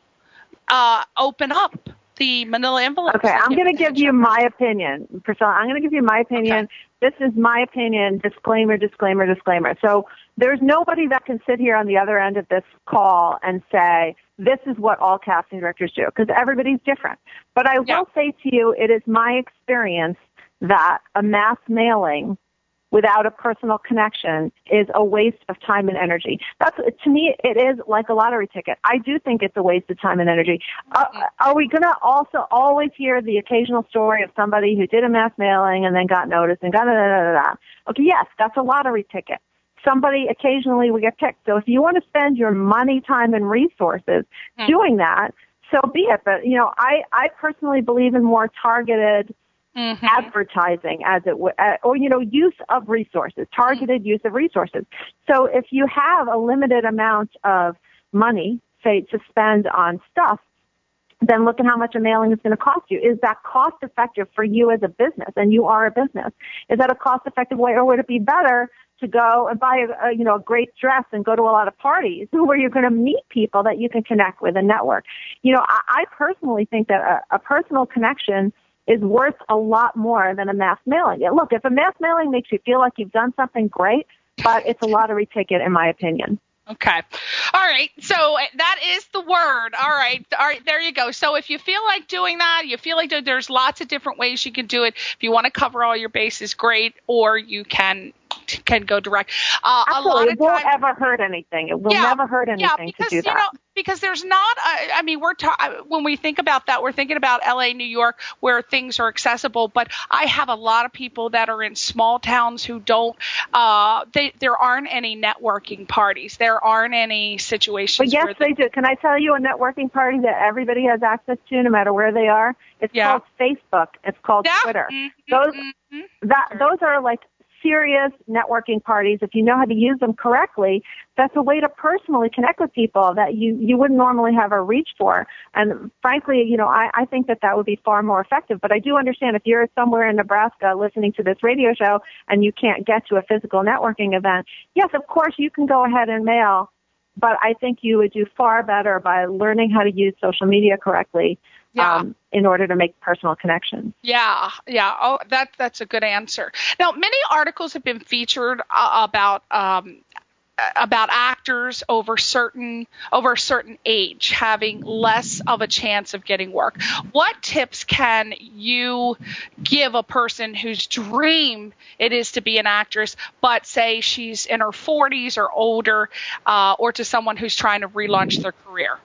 uh, open up the manila envelopes? Okay, I'm going to give you my opinion, Priscilla. I'm going to give you my opinion. Okay. This is my opinion. Disclaimer, disclaimer, disclaimer. So there's nobody that can sit here on the other end of this call and say, this is what all casting directors do, because everybody's different. But I yeah. will say to you, it is my experience that a mass mailing without a personal connection is a waste of time and energy. That's, to me, it is like a lottery ticket. I do think it's a waste of time and energy. Uh, are we going to also always hear the occasional story of somebody who did a mass mailing and then got noticed and got da da da da? Okay, yes, that's a lottery ticket. Somebody occasionally will get picked. So if you want to spend your money, time, and resources mm-hmm. doing that, so be it. But, you know, I, I personally believe in more targeted Mm-hmm. advertising, as it w- uh, or, you know, use of resources, targeted mm-hmm. use of resources. So if you have a limited amount of money, say, to spend on stuff, then look at how much a mailing is going to cost you. Is that cost effective for you as a business? And you are a business. Is that a cost effective way, or would it be better to go and buy a, a you know a great dress and go to a lot of parties where you're going to meet people that you can connect with and network? You know, I, I personally think that a, a personal connection is worth a lot more than a mass mailing. Look, if a mass mailing makes you feel like you've done something great, but it's a lottery ticket, in my opinion. Okay. All right. So that is the word. All right. All right. There you go. So if you feel like doing that, you feel like there's lots of different ways you can do it. If you want to cover all your bases, great. Or you can can go direct. Uh, Absolutely. A lot it of won't time, ever hurt anything. It will yeah, never hurt anything yeah, because, to do that. You know, because there's not, a, I mean, we're ta- when we think about that, we're thinking about L A, New York, where things are accessible. But I have a lot of people that are in small towns who don't, uh, they, there aren't any networking parties. There aren't any situations. But yes, where they, they do. Can I tell you a networking party that everybody has access to, no matter where they are? It's yeah. called Facebook. It's called yeah. Twitter. Mm-hmm, those mm-hmm. that those are like serious networking parties. If you know how to use them correctly, that's a way to personally connect with people that you, you wouldn't normally have a reach for. And frankly, you know, I, I think that that would be far more effective. But I do understand if you're somewhere in Nebraska listening to this radio show and you can't get to a physical networking event, yes, of course you can go ahead and mail. But I think you would do far better by learning how to use social media correctly. Yeah. Um, in order to make personal connections. Yeah, yeah. Oh, that that's a good answer. Now, many articles have been featured uh, about um, about actors over certain over a certain age having less of a chance of getting work. What tips can you give a person whose dream it is to be an actress, but say she's in her forties or older, uh, or to someone who's trying to relaunch their career?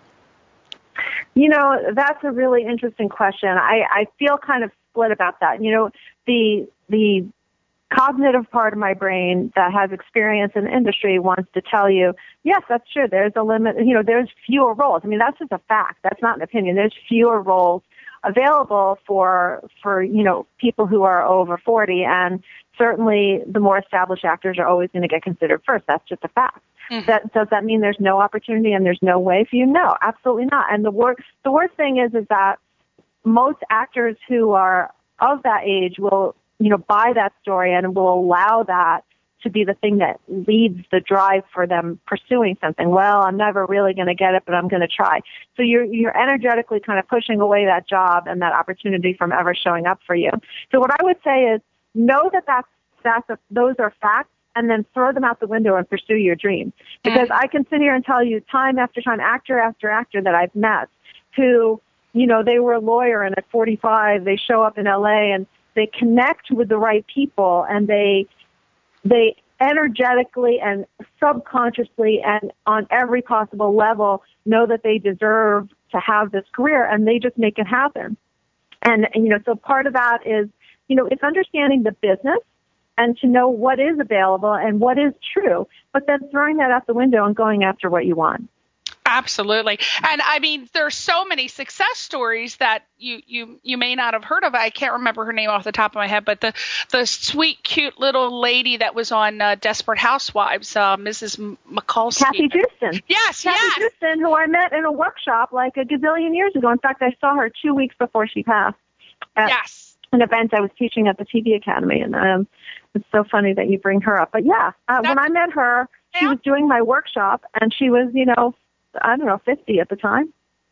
You know, that's a really interesting question. I, I feel kind of split about that. You know, the the cognitive part of my brain that has experience in the industry wants to tell you, yes, that's true. There's a limit. You know, there's fewer roles. I mean, that's just a fact. That's not an opinion. There's fewer roles available for, for you know, people who are over forty. And certainly the more established actors are always going to get considered first. That's just a fact. Mm-hmm. That, does that mean there's no opportunity and there's no way for you? No, absolutely not. And the wor- the worst thing is, is that most actors who are of that age will, you know, buy that story and will allow that to be the thing that leads the drive for them pursuing something. Well, I'm never really going to get it, but I'm going to try. So you're, you're energetically kind of pushing away that job and that opportunity from ever showing up for you. So what I would say is know that that's, that's a, those are facts, and then throw them out the window and pursue your dreams. Because I can sit here and tell you time after time, actor after actor that I've met who, you know, they were a lawyer, and at forty-five they show up in L A and they connect with the right people, and they they energetically and subconsciously and on every possible level know that they deserve to have this career, and they just make it happen. And, and you know, so part of that is, you know, it's understanding the business and to know what is available and what is true, but then throwing that out the window and going after what you want. Absolutely. And I mean, there's so many success stories that you, you, you may not have heard of. I can't remember her name off the top of my head, but the, the sweet, cute little lady that was on uh, Desperate Housewives, uh, Missus Mikulski. Kathy Houston. Yes, Kathy yes. Houston, who I met in a workshop like a gazillion years ago. In fact, I saw her two weeks before she passed at yes. an event I was teaching at the T V Academy. And um, it's so funny that you bring her up. But yeah, uh, when I met her, she yeah. was doing my workshop, and she was, you know, I don't know, fifty at the time.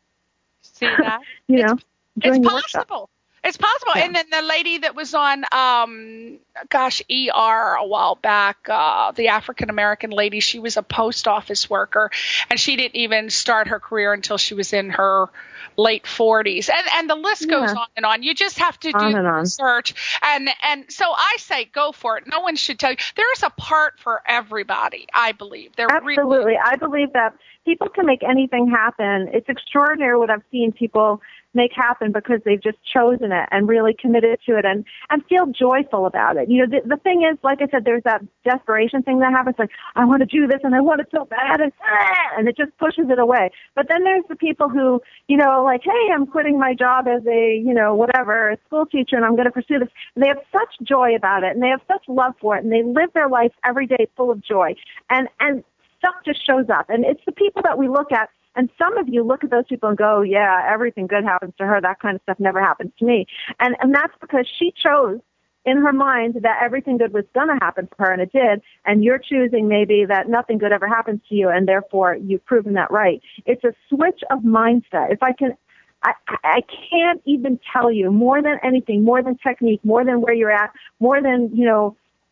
See that? you it's, know, doing it's the workshop. possible. It's possible. Yeah. And then the lady that was on, um, gosh, E R a while back, uh, the African-American lady, she was a post office worker, and she didn't even start her career until she was in her late forties. And, and the list goes yeah. on and on. You just have to do on and on. research. And, and so I say go for it. No one should tell you. There is a part for everybody, I believe. There Absolutely. Really- I believe that people can make anything happen. It's extraordinary what I've seen people make happen because they've just chosen it and really committed to it and, and feel joyful about it. You know, the, the thing is, like I said, there's that desperation thing that happens, like, I want to do this and I want it so bad, and, and it just pushes it away. But then there's the people who, you know, like, hey, I'm quitting my job as a, you know, whatever, a school teacher, and I'm going to pursue this. And they have such joy about it, and they have such love for it, and they live their life every day full of joy. And, and stuff just shows up. And it's the people that we look at. And some of you look at those people and go, yeah, everything good happens to her. That kind of stuff never happens to me. And and that's because she chose in her mind that everything good was going to happen to her, and it did. And you're choosing maybe that nothing good ever happens to you, and therefore you've proven that right. It's a switch of mindset. If I can, I, I can't even tell you more than anything, more than technique, more than where you're at, more than, you know,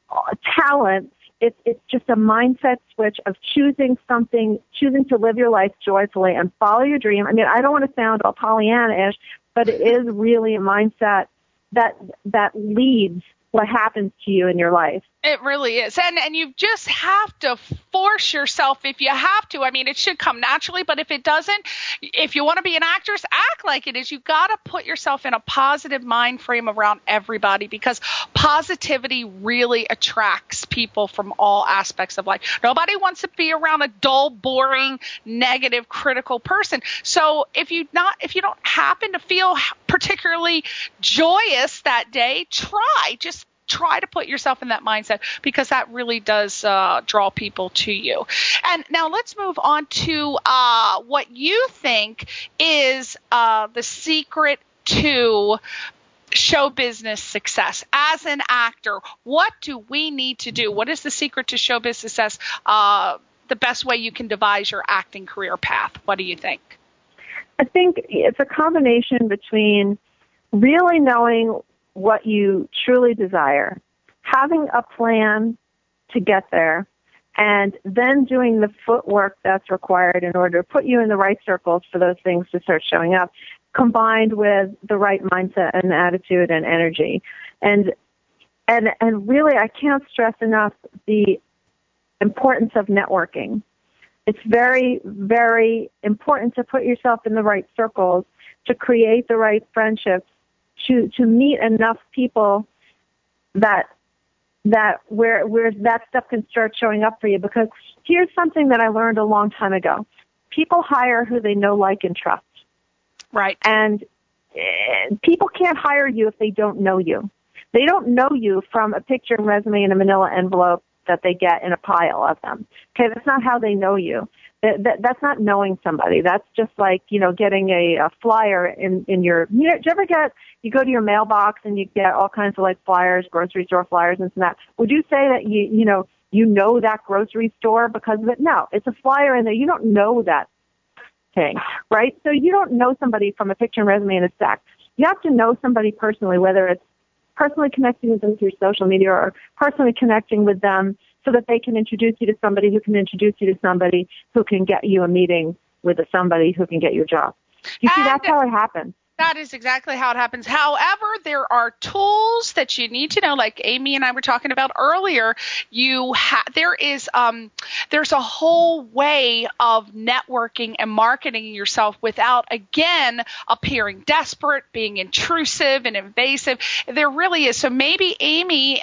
talent. It's, it's just a mindset switch of choosing something, choosing to live your life joyfully and follow your dream. I mean, I don't want to sound all Pollyanna-ish, but it is really a mindset that that leads what happens to you in your life. It really is. And and you just have to force yourself if you have to. I mean, it should come naturally, but if it doesn't, if you want to be an actress, act like it is. You got to put yourself in a positive mind frame around everybody, because positivity really attracts people from all aspects of life. Nobody wants to be around a dull, boring, negative, critical person. So if you not if you don't happen to feel particularly joyous that day, try just Try to put yourself in that mindset, because that really does uh, draw people to you. And now let's move on to uh, what you think is uh, the secret to show business success. As an actor, what do we need to do? What is the secret to show business success? Uh, the best way you can devise your acting career path. What do you think? I think it's a combination between really knowing what you truly desire, having a plan to get there, and then doing the footwork that's required in order to put you in the right circles for those things to start showing up, combined with the right mindset and attitude and energy. And and and really, I can't stress enough the importance of networking. It's very, very important to put yourself in the right circles, to create the right friendships, to to meet enough people that that where where that stuff can start showing up for you. Because here's something that I learned a long time ago: people hire who they know, like, and trust. Right. And uh, people can't hire you if they don't know you. They don't know you from a picture and resume in a manila envelope that they get in a pile of them. Okay, that's not how they know you. That, that, that's not knowing somebody. That's just like, you know, getting a, a flyer in, in your, you know, do you ever get, you go to your mailbox and you get all kinds of like flyers, grocery store flyers and that. Would you say that you, you know, you know that grocery store because of it. No, it's a flyer in there. You don't know that thing, right? So you don't know somebody from a picture and resume and a stack. You have to know somebody personally, whether it's personally connecting with them through social media or personally connecting with them so that they can introduce you to somebody who can introduce you to somebody who can get you a meeting with a somebody who can get you a job. You see, and that's how it happens. That is exactly how it happens. However, there are tools that you need to know, like Amy and I were talking about earlier. You ha- there is um, there's a whole way of networking and marketing yourself without, again, appearing desperate, being intrusive and invasive. There really is. So maybe, Amy, uh,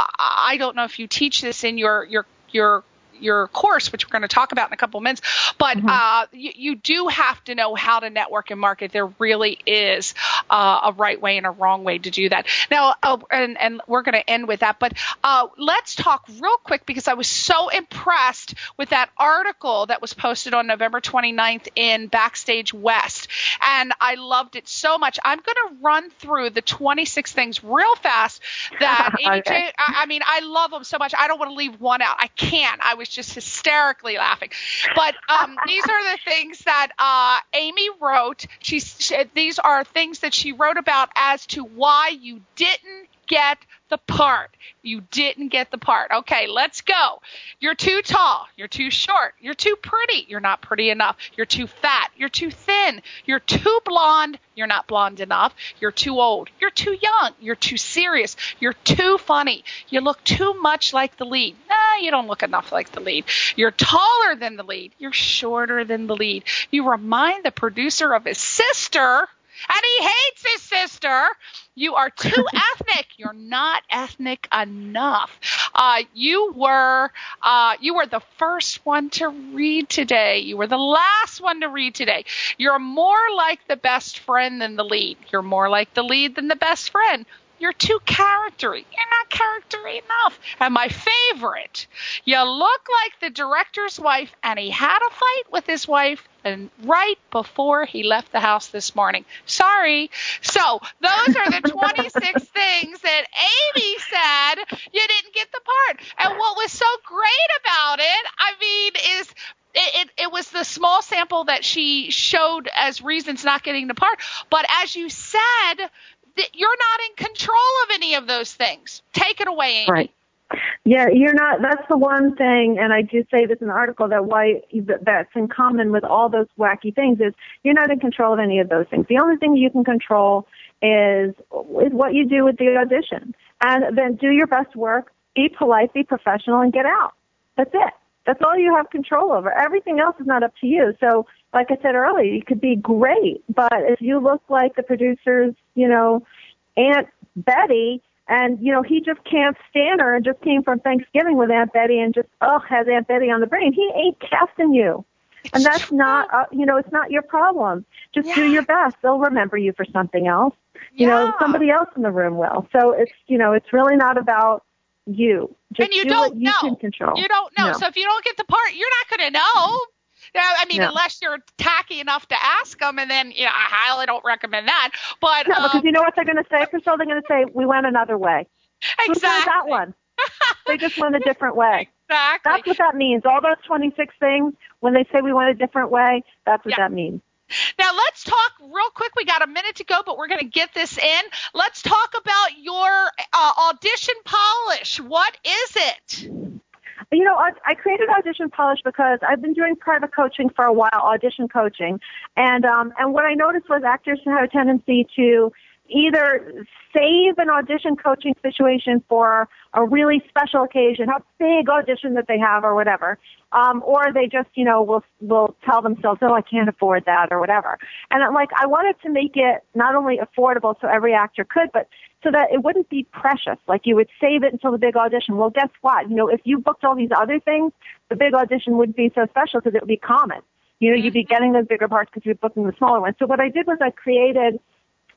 I don't know if you teach this in your your your your course, which we're going to talk about in a couple of minutes, but mm-hmm. uh, you, you do have to know how to network and market. There really is uh, a right way and a wrong way to do that. Now, uh, and, and we're going to end with that, but uh, let's talk real quick because I was so impressed with that article that was posted on November twenty-ninth in Backstage West, and I loved it so much. I'm going to run through the twenty-six things real fast that Amy okay. J, I, I mean, I love them so much. I don't want to leave one out. I can't. I was just hysterically laughing. But um, these are the things that uh, Amy wrote. She's, she, these are things that she wrote about as to why you didn't get the part. You didn't get the part. Okay, let's go. You're too tall. You're too short. You're too pretty. You're not pretty enough. You're too fat. You're too thin. You're too blonde. You're not blonde enough. You're too old. You're too young. You're too serious. You're too funny. You look too much like the lead. Nah, you don't look enough like the lead. You're taller than the lead. You're shorter than the lead. You remind the producer of his sister, and he hates his sister. You are too ethnic. You're not ethnic enough. Uh, you were uh, you were the first one to read today. You were the last one to read today. You're more like the best friend than the lead. You're more like the lead than the best friend. You're too charactery. You're not charactery enough. And my favorite, you look like the director's wife, and he had a fight with his wife and right before he left the house this morning. Sorry. So those are the twenty-six things that Amy said you didn't get the part. And what was so great about it, I mean, is It, it, it was the small sample that she showed as reasons not getting the part. But as you said, th- you're not in control of any of those things. Take it away, Amy. Right. Yeah, you're not. That's the one thing, and I do say this in the article, that why that's in common with all those wacky things is you're not in control of any of those things. The only thing you can control is, is what you do with the audition. And then do your best work, be polite, be professional, and get out. That's it. That's all you have control over. Everything else is not up to you. So, like I said earlier, you could be great, but if you look like the producer's, you know, Aunt Betty, and, you know, he just can't stand her and just came from Thanksgiving with Aunt Betty and just, oh, has Aunt Betty on the brain, he ain't casting you. And that's true. not, uh, you know, it's not your problem. Just yeah. do your best. They'll remember you for something else. You yeah. know, somebody else in the room will. So it's, you know, it's really not about you. Just and you do don't what you know. can control. You don't know. No. So if you don't get the part, you're not going to know. Yeah, I mean, No. unless you're tacky enough to ask them, and then, you know, I highly don't recommend that. But No, um, because you know what they're going to say, Priscilla? They're going to say, we went another way. exactly. Who said that one? They just went a different way. Exactly. That's what that means. All those twenty-six things, when they say we went a different way, that's what Yeah. that means. Now, let's talk real quick. We got a minute to go, but we're going to get this in. Let's talk about your uh, audition polish. What is it? You know, I, I created Audition Polish because I've been doing private coaching for a while, audition coaching, and um, and what I noticed was actors have a tendency to either save an audition coaching situation for a really special occasion, a big audition that they have or whatever, um, or they just, you know, will will tell themselves, oh, I can't afford that or whatever. And I'm like, I wanted to make it not only affordable so every actor could, but so that it wouldn't be precious, like you would save it until the big audition. Well, guess what? You know, if you booked all these other things, the big audition wouldn't be so special because it would be common. You know, you'd be getting those bigger parts because you're booking the smaller ones. So what I did was I created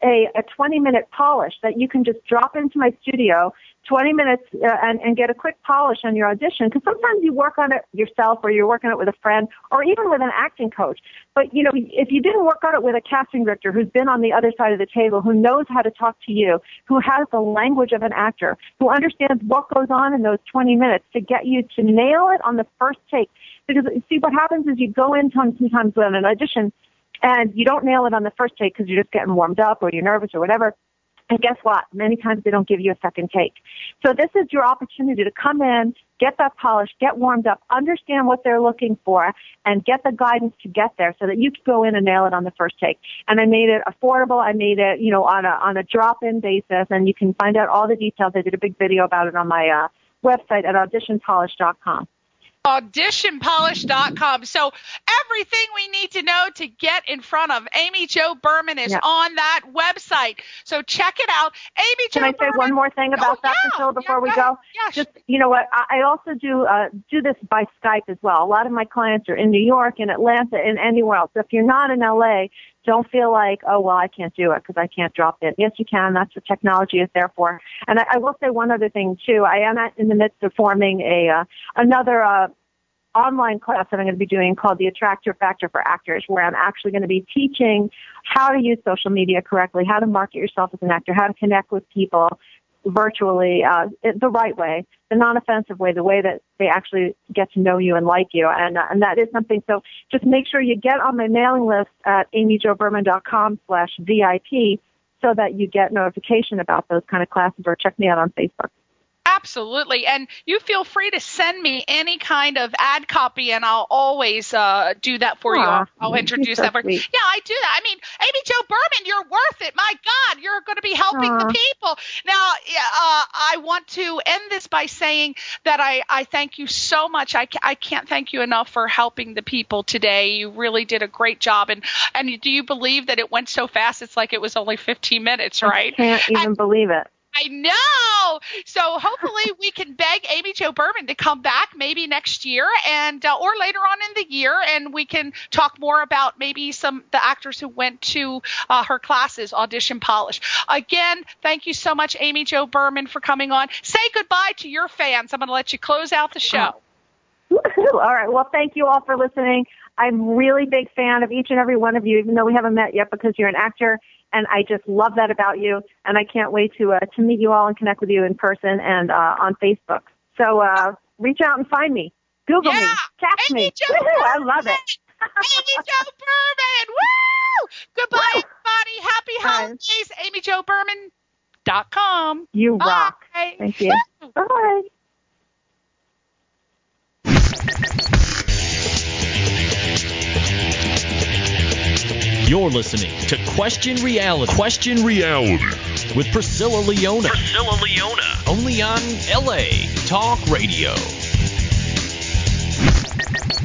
a, a twenty minute polish that you can just drop into my studio, twenty minutes, uh, and, and get a quick polish on your audition. Because sometimes you work on it yourself, or you're working it with a friend, or even with an acting coach. But, you know, if you didn't work on it with a casting director who's been on the other side of the table, who knows how to talk to you, who has the language of an actor, who understands what goes on in those twenty minutes to get you to nail it on the first take. Because, see, what happens is you go in sometimes with an audition, and you don't nail it on the first take because you're just getting warmed up or you're nervous or whatever. And guess what? Many times they don't give you a second take. So this is your opportunity to come in, get that polish, get warmed up, understand what they're looking for, and get the guidance to get there so that you can go in and nail it on the first take. And I made it affordable. I made it, you know, on a on a drop-in basis, and you can find out all the details. I did a big video about it on my uh, website at audition polish dot com. audition polish dot com. So everything we need to know to get in front of Amy Jo Berman is yep. on that website. So check it out. Amy Jo Can I say Berman, one more thing about oh, that, yeah, Priscilla, before yeah, we go? go? Yes. Just, you know what, I, I also do uh, do this by Skype as well. A lot of my clients are in New York, in Atlanta, and anywhere else. So if you're not in L A, don't feel like, oh, well, I can't do it because I can't drop in. Yes, you can. That's what technology is there for. And I, I will say one other thing, too. I am at, in the midst of forming a uh, another uh online class that I'm going to be doing called the Attractor Factor for Actors, where I'm actually going to be teaching how to use social media correctly, how to market yourself as an actor, how to connect with people virtually uh, the right way, the non-offensive way, the way that they actually get to know you and like you. And, uh, and that is something. So just make sure you get on my mailing list at amy jo berman dot com slash V I P so that you get notification about those kind of classes, or check me out on Facebook. Absolutely. And you feel free to send me any kind of ad copy, and I'll always uh, do that for Aww, you. I'll, I'll introduce so that. For, yeah, sweet. I do that. I mean, Amy Jo Berman, you're worth it. My God, you're going to be helping Aww. the people. Now, uh, I want to end this by saying that I, I thank you so much. I, I can't thank you enough for helping the people today. You really did a great job. And, and do you believe that it went so fast? It's like it was only fifteen minutes, right? I can't even and, believe it. I know. So hopefully we can beg Amy Jo Berman to come back maybe next year, and uh, or later on in the year, and we can talk more about maybe some the actors who went to uh, her classes, Audition Polish. Again, thank you so much, Amy Jo Berman, for coming on. Say goodbye to your fans. I'm going to let you close out the show. All right. Well, thank you all for listening. I'm a really big fan of each and every one of you, even though we haven't met yet, because you're an actor. And I just love that about you, and I can't wait to uh, to meet you all and connect with you in person and uh, on Facebook. So uh, reach out and find me. Google yeah. me. Text Amy me. Jo I love it. Amy Jo Berman. Woo! Goodbye, everybody. Happy holidays. amy jo berman dot com. You Bye. rock. Thank you. Woo! Bye. You're listening to Question Reality. Question Reality with Priscilla Leona. Priscilla Leona. Only on L A Talk Radio.